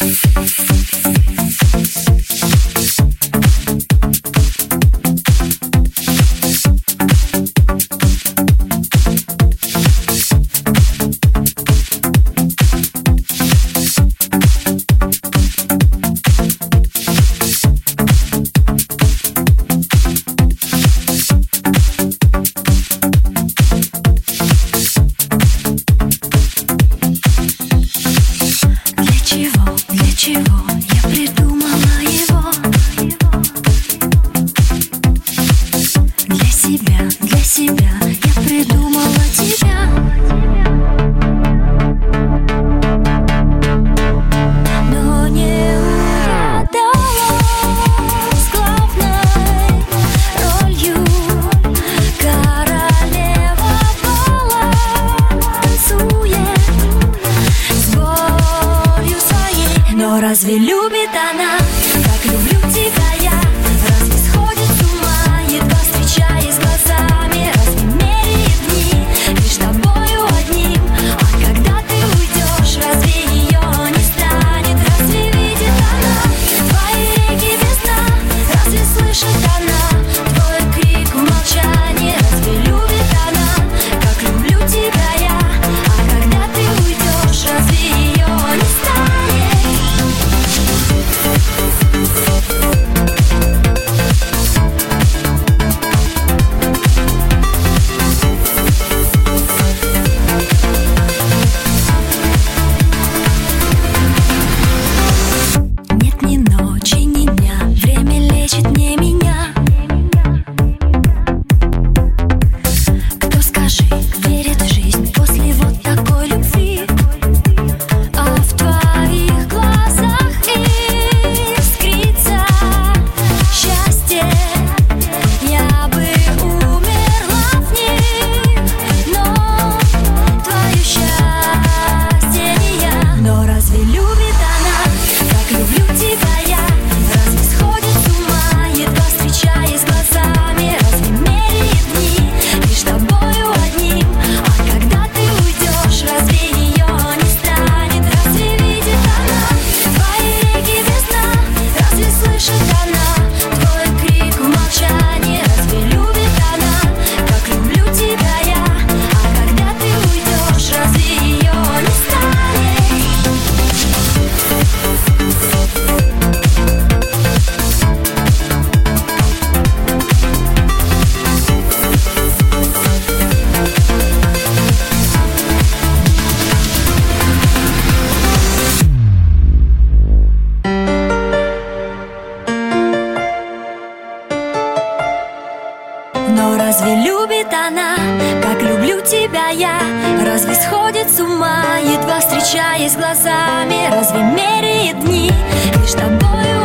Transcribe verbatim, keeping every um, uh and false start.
Разве любит она, как люблю тебя я? Разве сходит с ума, едва встречаясь глазами? Разве меряет дни лишь тобою одним? А когда ты уйдешь, разве ее не станет? Разве видит она твои реки без дна? Разве слышит она твой крик в молчании? Разве любит она, как люблю тебя я? А когда ты уйдешь, разве ее не станет? Нет ни ночи, ни дня, время лечит не меня. Кто, скажи, верит в жизнь после вот такой любви? А в твоих глазах искрится счастье. Я бы умерла в них, но твое счастье не я. Но разве любит она, как люблю тебя я? Разве сходит с ума, едва встречаясь глазами? Разве меряет дни лишь тобою одним? А когда ты уйдешь, разве ее не станет? Разве видит она твои реки без дна? Разве слышит она твой крик в молчании? Разве любит она, как люблю тебя я? А когда ты уйдешь, разве ее не станет? Но разве любит она, как люблю тебя я? Разве сходит с ума, едва встречаясь глазами? Разве меряет дни лишь тобою